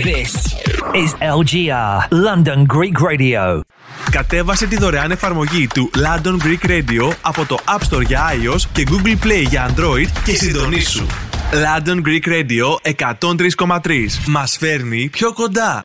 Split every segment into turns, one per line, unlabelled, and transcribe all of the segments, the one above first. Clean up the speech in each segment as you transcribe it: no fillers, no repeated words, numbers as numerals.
This is LGR, London Greek Radio.
Κατέβασε τη δωρεάν εφαρμογή του London Greek Radio από το App Store για iOS και Google Play για Android και συντονίσου. London Greek Radio 103,3. Μας φέρνει πιο κοντά.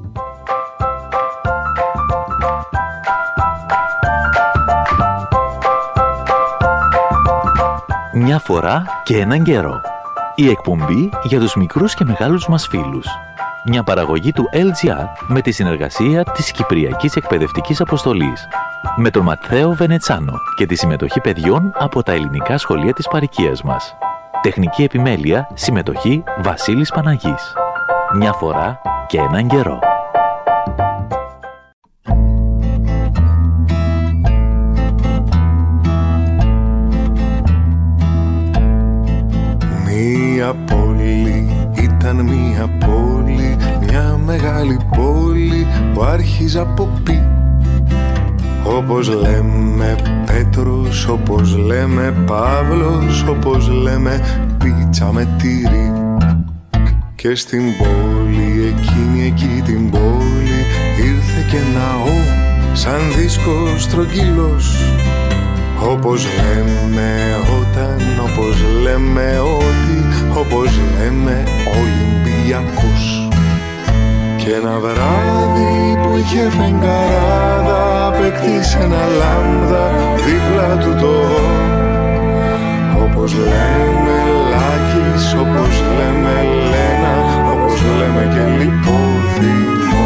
Μια φορά και έναν καιρό. Η εκπομπή για τους μικρούς και μεγάλους μας φίλους. Μια παραγωγή του LGR με τη συνεργασία της Κυπριακής Εκπαιδευτικής Αποστολής. Με τον Ματθαίο Βενετσάνο και τη συμμετοχή παιδιών από τα ελληνικά σχολεία της παροικίας μας. Τεχνική επιμέλεια, συμμετοχή Βασίλης Παναγής. Μια φορά και έναν καιρό.
Μια πόλη, ήταν μια πόλη, μια μεγάλη πόλη που άρχιζε από πι. Όπως λέμε Πέτρος, όπως λέμε Παύλος, όπως λέμε πίτσα με τυρί. Και στην πόλη, εκείνη εκεί την πόλη, ήρθε και ναό σαν δίσκος στρογγυλός. Όπως λέμε όταν, όπως λέμε ότι, όπως λέμε Ολυμπιακός. Και ένα βράδυ που είχε φεγγαράδα, παίκτησε ένα λάμδα δίπλα του το. Όπως λέμε Λάκης, όπως λέμε Λένα, όπως λέμε και Λιπόδημο.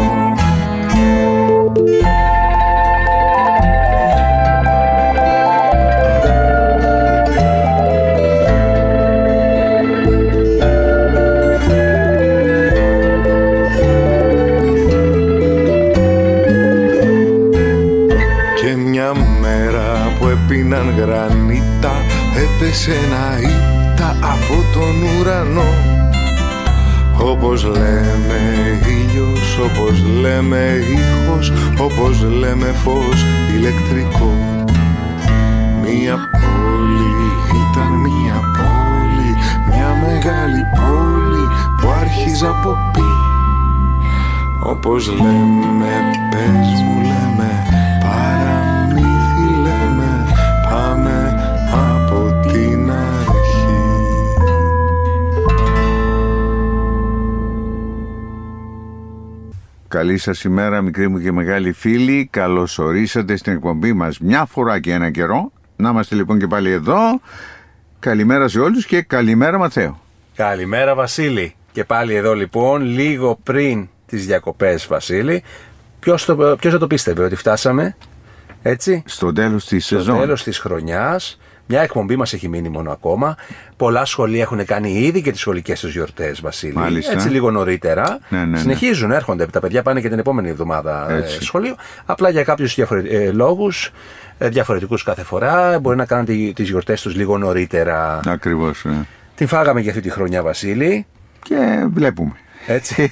Πίναν γρανίτα, έπεσε ένα ήττα από τον ουρανό. Όπως λέμε ήλιος, όπως λέμε ήχος, όπως λέμε φως ηλεκτρικό. Μια πόλη, ήταν μια πόλη, μια μεγάλη πόλη που άρχιζε από πι. Όπως λέμε, πες μου λέμε, παραμύθι λέμε, πάμε από την αρχή.
Καλή σας ημέρα, μικροί μου και μεγάλοι φίλοι. Καλώς ορίσατε στην εκπομπή μας μια φορά και ένα καιρό. Να είμαστε λοιπόν και πάλι εδώ. Καλημέρα σε όλους και καλημέρα Ματθαίο.
Καλημέρα Βασίλη. Και πάλι εδώ λοιπόν, λίγο πριν τις διακοπές Βασίλη. Ποιος θα το πίστευε ότι φτάσαμε, έτσι,
στο τέλος της σεζόν.
Στο τέλος της χρονιάς. Μια εκπομπή μας έχει μείνει μόνο ακόμα. Πολλά σχολεία έχουν κάνει ήδη και τις σχολικές τους γιορτές, Βασίλη.
Μάλιστα.
Έτσι λίγο νωρίτερα.
Ναι.
Συνεχίζουν, έρχονται. Τα παιδιά πάνε και την επόμενη εβδομάδα σχολείο. Απλά για κάποιους λόγους, διαφορετικούς κάθε φορά, μπορεί να κάνουν τις γιορτές τους λίγο νωρίτερα.
Ακριβώς. Ναι.
Την φάγαμε για αυτή τη χρονιά, Βασίλη.
Και βλέπουμε.
Έτσι.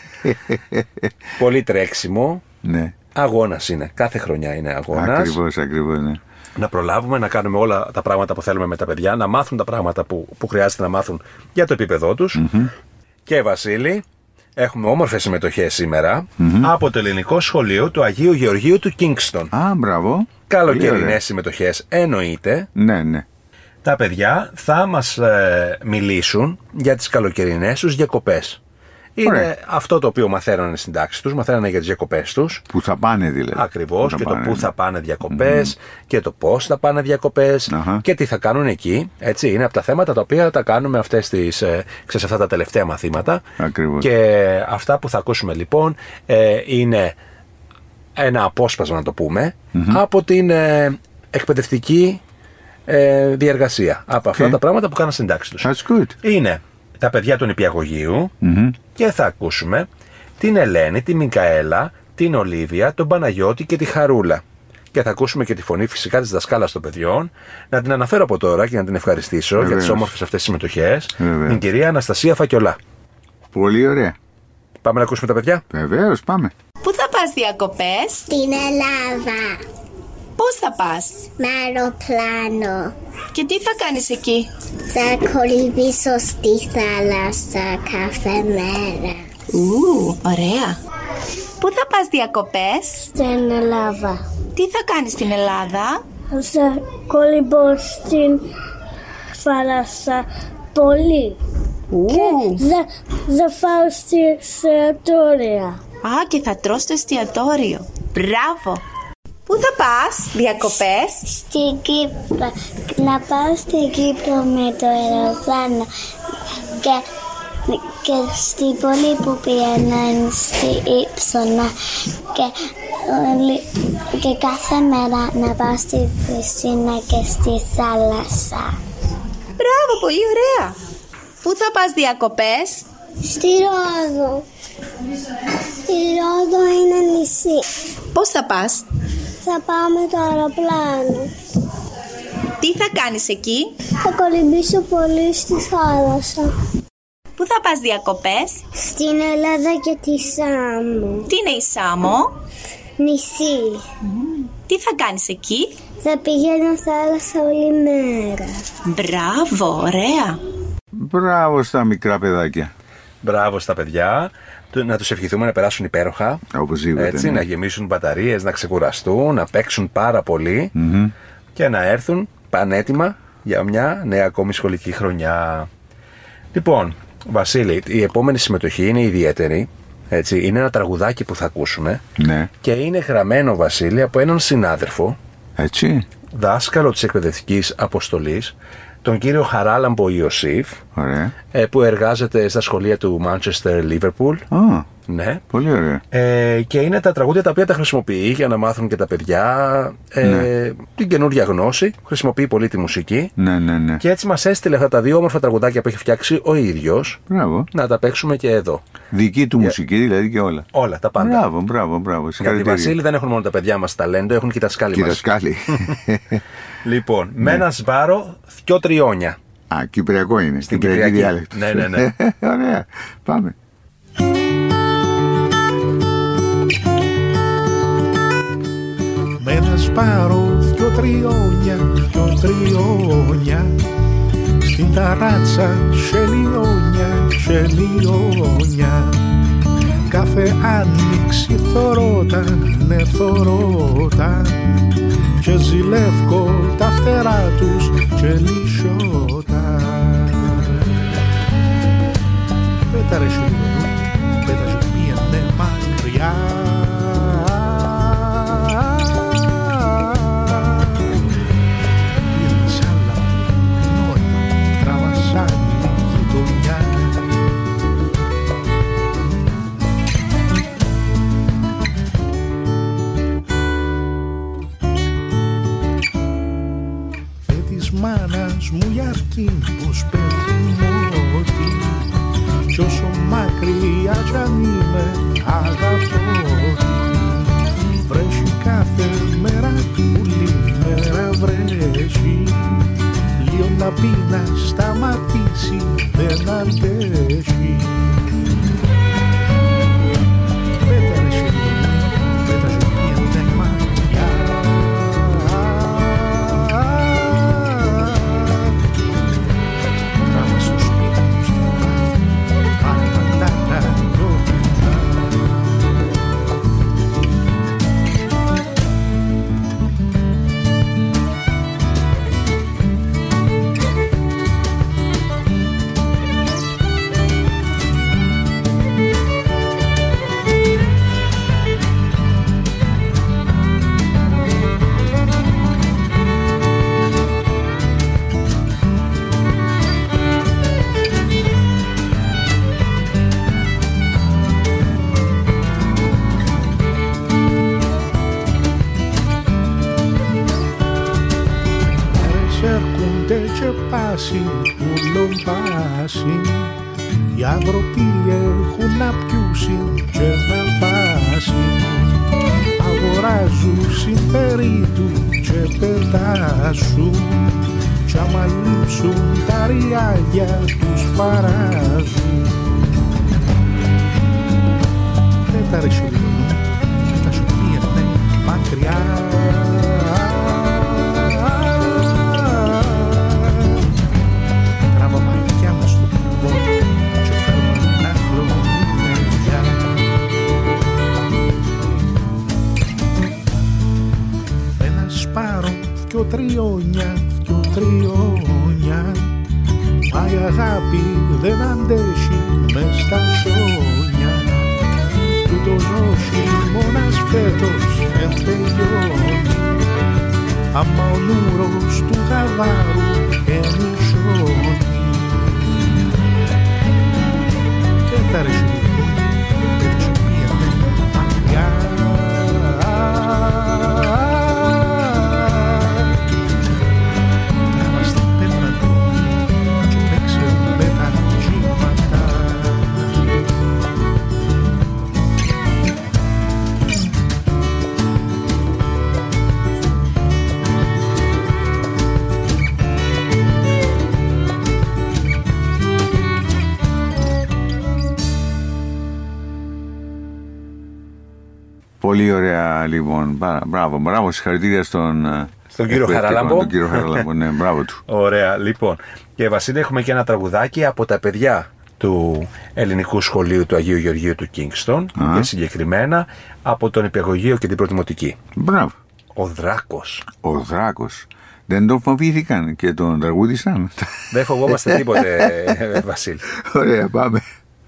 Πολύ τρέξιμο.
Ναι.
Αγώνας είναι. Κάθε χρονιά είναι αγώνας.
Ακριβώς, ναι.
Να προλάβουμε να κάνουμε όλα τα πράγματα που θέλουμε με τα παιδιά, να μάθουν τα πράγματα που χρειάζεται να μάθουν για το επίπεδό τους. Mm-hmm. Και Βασίλη, έχουμε όμορφες συμμετοχές σήμερα από το ελληνικό σχολείο του Αγίου Γεωργίου του Κίνγκστον.
Μπράβο.
Καλοκαιρινές συμμετοχές εννοείται.
Ναι.
Τα παιδιά θα μας μιλήσουν για τις καλοκαιρινές τους διακοπές. Είναι αυτό το οποίο μαθαίνανε στην τάξη τους, μαθαίνανε για τις διακοπές τους.
Που θα πάνε δηλαδή.
Ακριβώς, και το πού θα πάνε διακοπές και το πώς θα πάνε διακοπές και τι θα κάνουν εκεί. Έτσι, είναι από τα θέματα τα οποία τα κάνουμε αυτά τα τελευταία μαθήματα.
Ακριβώς.
Και αυτά που θα ακούσουμε λοιπόν είναι ένα απόσπασμα, να το πούμε, από την εκπαιδευτική διεργασία. Από αυτά τα πράγματα που κάναν στην τάξη τους.
That's good.
Είναι τα παιδιά του νηπιαγωγείου και θα ακούσουμε την Ελένη, τη Μικαέλα, την Ολίβια, τον Παναγιώτη και τη Χαρούλα. Και θα ακούσουμε και τη φωνή φυσικά της δασκάλας των παιδιών. Να την αναφέρω από τώρα και να την ευχαριστήσω για τις όμορφες αυτές τις συμμετοχές. Την κυρία Αναστασία Φακιολά.
Πολύ ωραία.
Πάμε να ακούσουμε τα παιδιά.
Βεβαίως, πάμε.
Πού θα πας διακοπές?
Στην Ελλάδα.
Πώς θα πας?
Με αεροπλάνο.
Και τι θα κάνεις εκεί?
Θα κολυμπήσω στη θάλασσα κάθε μέρα.
Ωραία. Πού θα πας διακοπές?
Στην Ελλάδα.
Τι θα κάνεις στην Ελλάδα?
Θα κολυμπώ στην θάλασσα πολύ. Και θα φάω στη εστιατόρια.
Α, και θα τρως στο εστιατόριο. Μπράβο. Πού θα πας διακοπές?
Στην Κύπρο. Να πάω στην Κύπρο με το αεροπλάνο. Και στην πόλη που πηγαίνω στη Ήψωνα. Και κάθε μέρα να πάω στη πισίνα και στη θάλασσα.
Μπράβο, πολύ ωραία. Πού θα πας διακοπές?
Στη Ρόδο. Στη Ρόδο είναι νησί.
Πώς θα πας?
Θα πάω με το αεροπλάνο.
Τι θα κάνεις εκεί?
Θα κολυμπήσω πολύ στη θάλασσα.
Πού θα πας διακοπές?
Στην Ελλάδα και τη Σάμο.
Τι είναι η Σάμο?
Νησί.
Τι θα κάνεις εκεί?
Θα πηγαίνω θάλασσα όλη μέρα.
Μπράβο, ωραία.
Μπράβο στα μικρά παιδάκια.
Μπράβο στα παιδιά. Να τους ευχηθούμε να περάσουν υπέροχα.
Οπωσδήποτε.
Έτσι, να γεμίσουν μπαταρίες, να ξεκουραστούν, να παίξουν πάρα πολύ και να έρθουν πανέτοιμα για μια νέα ακόμη σχολική χρονιά. Λοιπόν, Βασίλη, η επόμενη συμμετοχή είναι ιδιαίτερη. Έτσι, είναι ένα τραγουδάκι που θα ακούσουμε.
Ναι.
Και είναι γραμμένο, Βασίλη, από έναν συνάδελφο.
Έτσι.
Δάσκαλο της εκπαιδευτικής αποστολής, τον κύριο Χαράλαμπο Ιωσήφ.
Ωραία.
Που εργάζεται στα σχολεία του Manchester Liverpool. Ναι.
Πολύ ωραία.
Και είναι τα τραγούδια τα οποία τα χρησιμοποιεί για να μάθουν και τα παιδιά την καινούργια γνώση. Χρησιμοποιεί πολύ τη μουσική.
Ναι.
Και έτσι μας έστειλε αυτά τα δύο όμορφα τραγουδάκια που έχει φτιάξει ο ίδιος.
Μπράβο.
Να τα παίξουμε και εδώ.
Δική του μουσική δηλαδή και όλα.
Όλα, τα πάντα.
Μπράβο.
Γιατί, Βασίλη, δεν έχουν μόνο τα παιδιά μας ταλέντο, έχουν και τα δασκάλοι μας. Λοιπόν, με ένα σβάρο, 2 τριώνια.
Α, κυπριακό είναι, στην κυπριακή διάλεκτο.
Ναι.
Ωραία, πάμε.
Με ένα σπάρο, 2 τριώνια, 2 τριώνια. Στην ταράτσα, σε λιώνια. Κάθε άνοιξη θωρώτα, ναι θωρώτα. Και ζηλεύκω τα φτερά τους και λυσιώτα. Πέταρε σου λίγο, πέταζε μία ναι μακριά. Πήγαινε σ' άλλα νόημα, τραβασάνει τη γειτονιά. Μάνας μου για αρκεί πως πέφτει ότι κι όσο μακριά κι αν είμαι αγαπώ τη. Βρέχει κάθε μέρα πουλή μέρα βρέχει. Λίγο να πει να σταματήσει δεν αντέχει. Πέταρε σιγουρή, πέταζε μία δεν μακριά. Οι άνθρωποι έχουν να πιούσουν και να φάσουν. Αγοράζουν συμπέρι του και πετάσουν. Κι άμα λείψουν τα ριάλια τους παράζουν. Πέταρε σου λίγο, θα σου πήγαινε μακριά. Τράβα μαλλιά μας στο πηγό και φέρμα να χλωμούμε. τριόνια, δυο τριόνια. Μα η αγάπη δεν αντέχει μες στα σόνια. Τούτος ο χειμώνας φέτος εν τελειώνει. Άμα ο νουρός του Γαβάρου ενουσιώνει. Και τα ρεσουλή πέτωσε μία μακριά. Τράβα στην πέτρα του και παίξε με τα κύματα.
Πολύ ωραία λοιπόν. Μπράβο, συγχαρητήρια στον
κύριο Χαράλαμπο.
Τον κύριο Χαράλαμπο, ναι, μπράβο του.
Ωραία, λοιπόν. Και Βασίλη, έχουμε και ένα τραγουδάκι από τα παιδιά του ελληνικού σχολείου του Αγίου Γεωργίου του Κίνγκστον και συγκεκριμένα από τον Υπηαγωγείο και την Προτιμοτική.
Μπράβο.
Ο Δράκος.
Ο Δράκος. Δεν τον φοβήθηκαν και τον τραγούδισαν.
Δεν φοβόμαστε τίποτε, Βασίλη.
Ωραία, πάμε.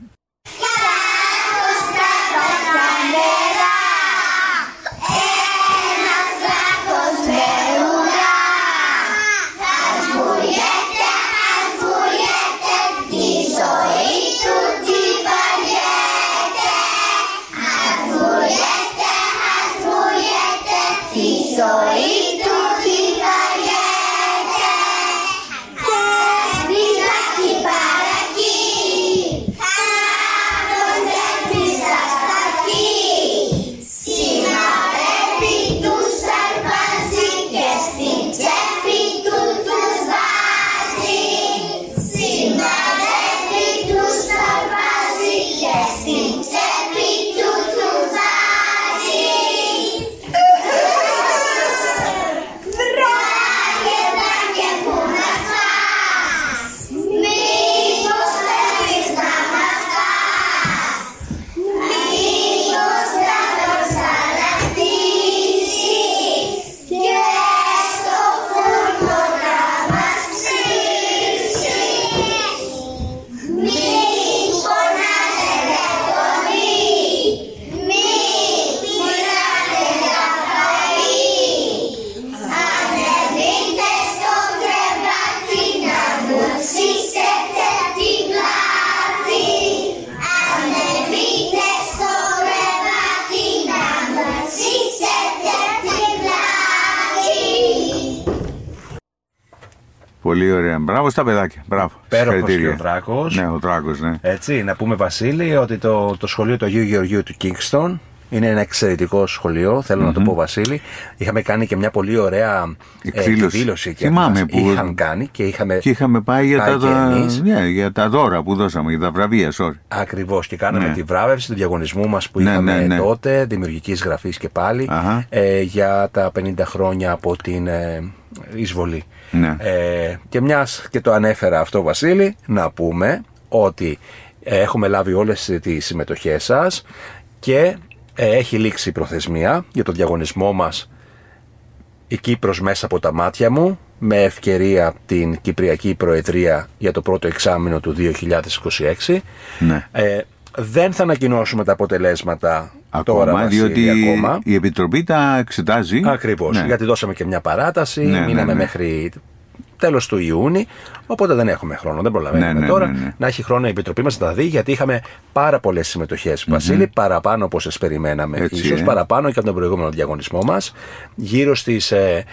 Πολύ ωραία. Μπράβο στα παιδάκια. Μπράβο.
Πέροχος και ο Δράκος.
Ναι, ο Δράκος, ναι.
Έτσι, να πούμε, Βασίλη, ότι το σχολείο του Αγίου Γεωργίου του Κίνγκστον είναι ένα εξαιρετικό σχολείο. Θέλω να το πω, Βασίλη. Είχαμε κάνει και μια πολύ ωραία εκδήλωση εκεί που είχαν κάνει και
είχαμε πάει για τα δώρα που δώσαμε, για τα βραβεία,
Ακριβώς. Και κάναμε τη βράβευση του διαγωνισμού μας που είχαμε τότε, δημιουργικής γραφής και πάλι, για τα 50 χρόνια από την εισβολή.
Ναι.
Και μιας και το ανέφερα αυτό, Βασίλη, να πούμε ότι έχουμε λάβει όλες τις συμμετοχές σας και έχει λήξει η προθεσμία για το διαγωνισμό μας «Η Κύπρος μέσα από τα μάτια μου», με ευκαιρία την Κυπριακή Προεδρία για το πρώτο εξάμηνο του 2026.
Ναι.
Δεν θα ανακοινώσουμε τα αποτελέσματα
ακόμα,
τώρα, Βασίλη,
διότι
ακόμα.
Η Επιτροπή τα εξετάζει.
Ακριβώς, γιατί δώσαμε και μια παράταση, μείναμε μέχρι τέλος του Ιούνιου, οπότε δεν έχουμε χρόνο, δεν προλαβαίνουμε τώρα να έχει χρόνο η Επιτροπή μας να τα δει, γιατί είχαμε πάρα πολλές συμμετοχές, Βασίλη, παραπάνω από όσες περιμέναμε, ίσως παραπάνω και από τον προηγούμενο διαγωνισμό μας, γύρω στις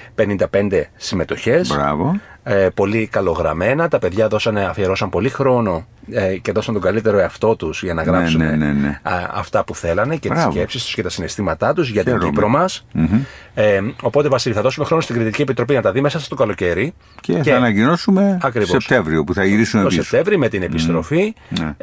55 συμμετοχές.
Μπράβο.
Πολύ καλογραμμένα, τα παιδιά αφιερώσαν πολύ χρόνο και δώσαν τον καλύτερο εαυτό τους για να γράψουν αυτά που θέλανε και τις σκέψεις τους και τα συναισθήματά τους για την Κύπρο μας. Οπότε, Βασίλη, θα δώσουμε χρόνο στην Κριτική Επιτροπή να τα δει μέσα στο καλοκαίρι και θα ανακοινώσουμε Σεπτέμβριο που θα γυρίσουν πίσω. Το Σεπτέμβριο με την επιστροφή.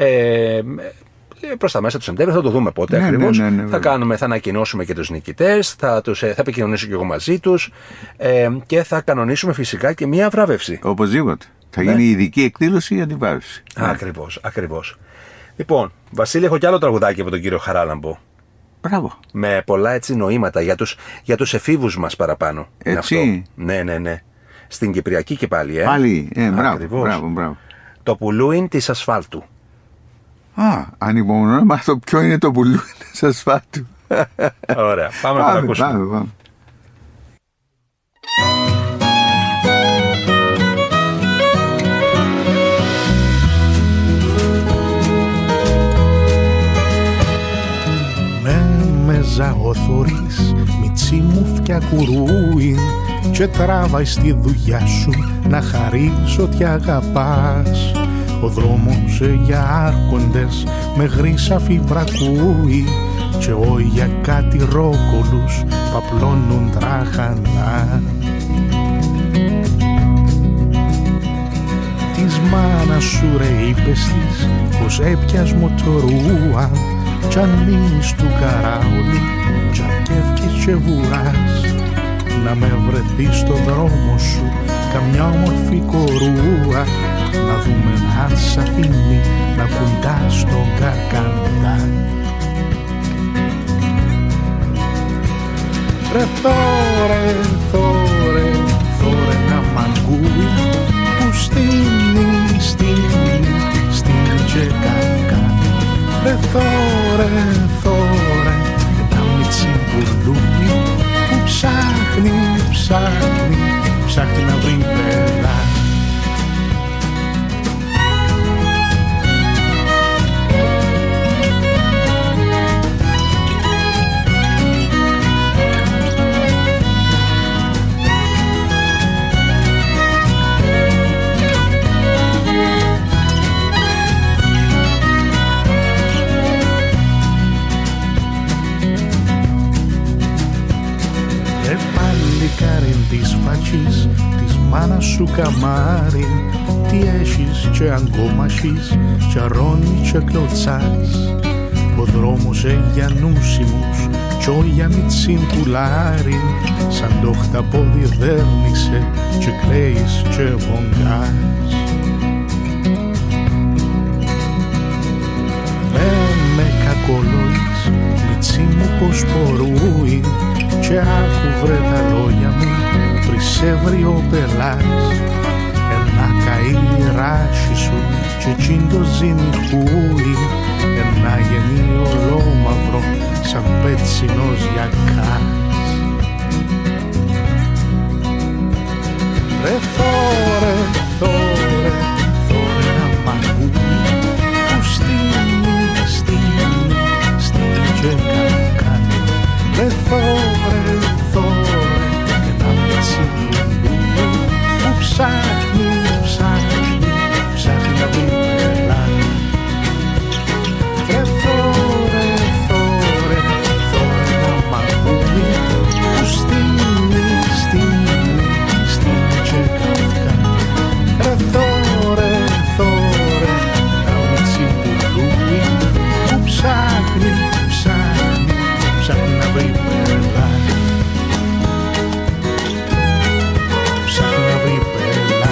Προς τα μέσα του Σεπτέμβρη θα το δούμε πότε ακριβώς. Θα ανακοινώσουμε και τους νικητές, θα επικοινωνήσω και εγώ μαζί τους και θα κανονίσουμε φυσικά και μία βράβευση.
Οπωσδήποτε. Θα γίνει ειδική εκδήλωση για την βράβευση.
Ακριβώς. Λοιπόν, Βασίλη, έχω κι άλλο τραγουδάκι από τον κύριο Χαράλαμπο.
Μπράβο.
Με πολλά έτσι νοήματα για τους εφήβους μας παραπάνω.
Έτσι.
Ναι. Στην Κυπριακή και πάλι,
Πάλι, μπράβο.
Το πουλούιν της ασφάλτου.
Ανυπομονώ να μάθω ποιο είναι το πουλούιν της ασφάλτου.
Ωραία, πάμε να το ακούσουμε.
Πάμε.
Μέζα ο θωρής, μιτσί μου φτιά κουρούιν και τράβαει στη δουλειά σου να χαρείς ότι αγαπάς. Ο δρόμος για άρχοντες με γρίσαφι βρακούει και όχι για κάτι ρόκολους παπλώνουν τράχανα. Της μάνας σου ρε είπες της πως έπιας μοτορούα κι ανοίγεις του καράουλου κι αρκεύκεις και βουράς να με βρεθεί στο δρόμο σου καμιά όμορφη κορούα να δούμε αν σ' αφήνει να κουντάς στον καρκαντά. Ρε θόρε να μ' ακούει που στείνει και καυκά. Ρε θόρε ένα μιτσί πουλούι που ψάχνει να βρει πελά. Της φατσής, της μάνας σου καμάρι, τι έχεις και αγκόμασχεις, και αρώνει και κλωτσάς. Ο δρόμος για νούσιμους, κι ό για μιτσίν πουλάρι, σαν το χταπόδι δέρνησε και κλαίεις και βογκάς. Με κακολόης, μιτσί μου πως μπορούει, και άκου βρε τα λόγια μου πριν σε βρει ο πελάς. Ένα καεί η ράση σου και εκείν το ζυνιχούι, ένα γεννή ολόμαυρο σαν πέτσινος γιακάς. Ρε θόρε να μ' ακούει που στείνει και καυκά. Ρε θόρε ένα μιτσί πουλούι που ψάχνει να βρει πελά. Ρε θόρε να μ' ακούει που στείνει και καυκά. Ρε θόρε ένα μιτσί πουλούι που ψάχνει να βρει πελά. Ψάχνει να βρει πελά.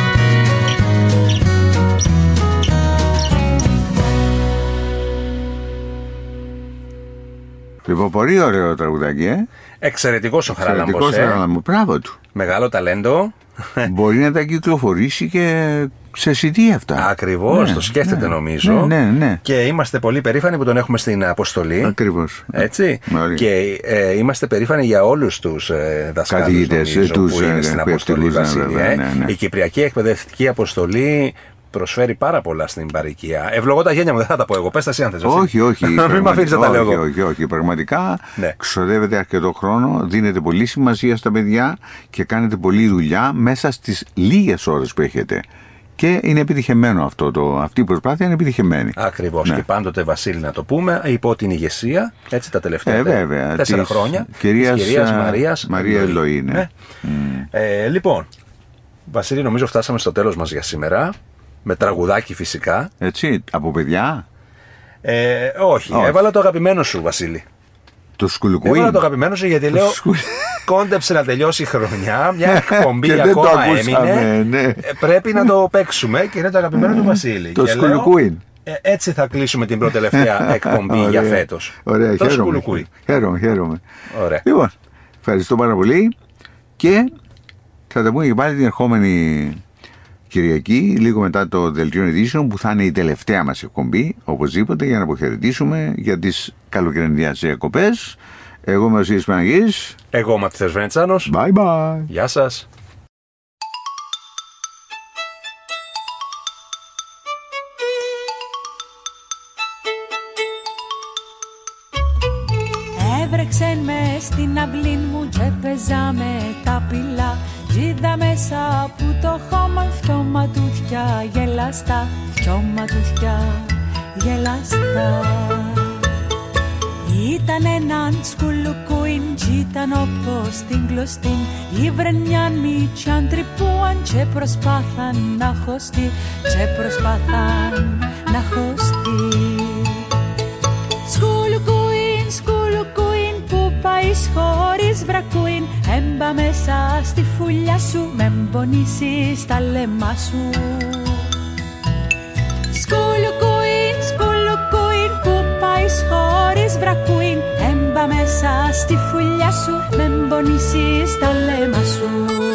Λοιπόν, πολύ ωραίο τραγουδάκι,
Εξαιρετικός ο Χαράλαμπος.
Μπράβο του.
Μεγάλο ταλέντο.
Μπορεί να τα κυκλοφορήσει και σε CD αυτά.
Ακριβώς, το σκέφτεται νομίζω.
Ναι.
Και είμαστε πολύ περήφανοι που τον έχουμε στην αποστολή.
Ακριβώς.
Έτσι. Και είμαστε περήφανοι για όλους τους δασκάλους που είναι στην αποστολή, Βασίλη. Η Κυπριακή Εκπαιδευτική Αποστολή προσφέρει πάρα πολλά στην παροικία. Ευλογώ τα γένια μου, δεν θα τα πω εγώ. Πες τα εσύ αν θες.
Όχι.
Μην με αφήνεις να τα λέω εγώ.
Όχι. Πραγματικά ξοδεύετε αρκετό χρόνο, δίνετε πολύ σημασία στα παιδιά και κάνετε πολλή δουλειά μέσα στις λίγες ώρες που έχετε. Και είναι επιτυχημένο αυτή η προσπάθεια είναι επιτυχημένη.
Ακριβώς. Και πάντοτε, Βασίλη, να το πούμε, υπό την ηγεσία, έτσι τα τελευταία 4 χρόνια, της κυρίας Μαρία
Ελοή.
Λοιπόν, Βασίλη, νομίζω φτάσαμε στο τέλος μας για σήμερα. Με τραγουδάκι φυσικά.
Έτσι, από παιδιά.
Όχι, έβαλα το αγαπημένο σου, Βασίλη.
Το σκουλουκούι.
Έβαλα το αγαπημένο σου γιατί λέω κόντεψε να τελειώσει η χρονιά. Μια εκπομπή ακόμα έμεινε.
Ναι.
Πρέπει να το παίξουμε και είναι το αγαπημένο του Βασίλη.
Το σκουλουκούι.
Έτσι θα κλείσουμε την πρώτη τελευταία εκπομπή για φέτος.
Ωραία, χαίρομαι. Ωραία. Λοιπόν, ευχαριστώ πάρα πολύ και Θα τα πούμε και πάλι την ερχόμενη Κυριακή, λίγο μετά το δελτίο Edition, που θα είναι η τελευταία μας εκπομπή, οπωσδήποτε, για να αποχαιρετήσουμε για τις καλοκαιρινές διακοπές. Εγώ είμαι ο Βασίλης Παναγής.
Εγώ είμαι ο Ματθαίος Βενετσάνος.
Bye bye.
Γεια σας.
Έβρεξεν με στην αυλή μου και παίζαμε τα πυλά. Ζήτα μέσα από το χώμα, δυο ματούθια γελαστά, δυο ματούθια γελαστά. Ήταν έναν σκουλουκούιν κι ήταν όπως την κλωστήν. Ήβρεν μιαν μίτσιαν τρυπούαν και προσπάθαν να χωστεί, και προσπάθαν να χωστεί. Σκουλουκούιν, σκουλουκούιν, που πάεις χωρίς βρακούιν. Έμπα μέσα στη φουλιά σου, με μπονίσεις τα λεμά σου. Σκουλουκούιν, σκουλουκούιν, που πάεις χωρίς βρακούιν. Έμπα μέσα στη φουλιά σου, με μπονίσεις τα λεμά σου.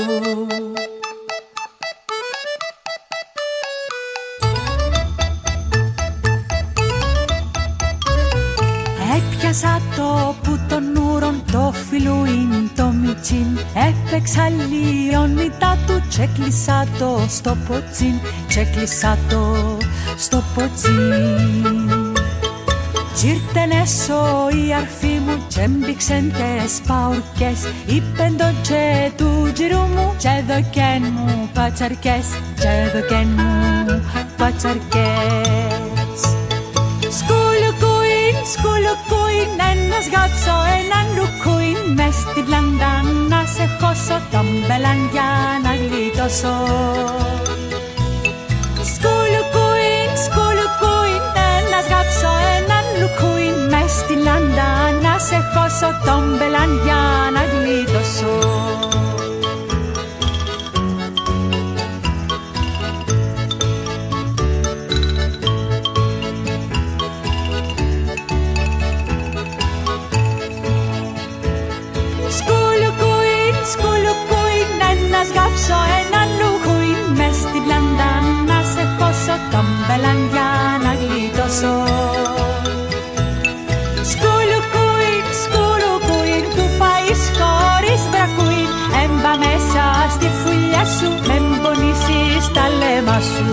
Έπιασα το που των ούρων το φιλούιν το μιτσίν. Έπαιξα λιονίτα του και κλείσα το στο ποτσίν, και κλείσα το στο ποτσίν. Κι ήρθεν έσω η αρφή μου και μπήξεν τες παουρκές. Είπεν το τσε του τζιρού μου και δοκέν μου πατσαρκές, και δοκέν μου πατσαρκές. Σκουλουκούιν, σκουλουκούιν, ένας γάψω, έναν λουκούιν. Μες στην πλάντα να σε χώσω, τον μπελάν για να γλιτώσω. Σκουλουκούιν, σκουλουκούιν, ένας γάψω, έναν λουκούιν. Μες στην πλάντα να σε χώσω, τον μπελάν για να γλιτώσω. Σκάψω έναν λουκούιν, μες στην πλάντα να σε χώσω, τον μπελάν για να γλιτώσω. Σκουλουκούιν, σκουλουκούιν, που πάεις χωρίς βρακούιν. Έμπα μέσα στη φουλιά σου, με μπονίσεις τα λεμά σου.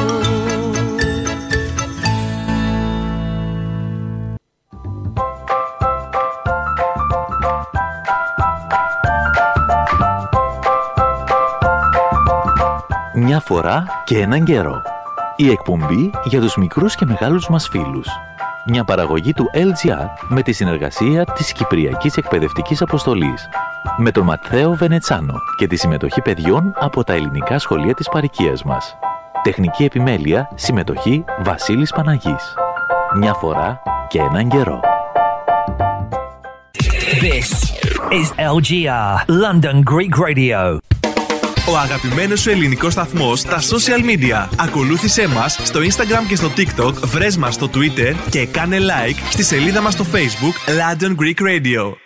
Μια φορά και έναν καιρό. Η εκπομπή για τους μικρούς και μεγάλους μας φίλους. Μια παραγωγή του LGR με τη συνεργασία της Κυπριακής Εκπαιδευτικής Αποστολής. Με τον Ματθαίο Βενετσάνο και τη συμμετοχή παιδιών από τα ελληνικά σχολεία της παροικίας μας. Τεχνική επιμέλεια, συμμετοχή Βασίλης Παναγής. Μια φορά και έναν καιρό.
This is LGR, London Greek Radio.
Ο αγαπημένος σου ελληνικός σταθμός στα social media. Ακολούθησέ μας στο Instagram και στο TikTok, βρες μας στο Twitter και κάνε like στη σελίδα μας στο Facebook London Greek Radio.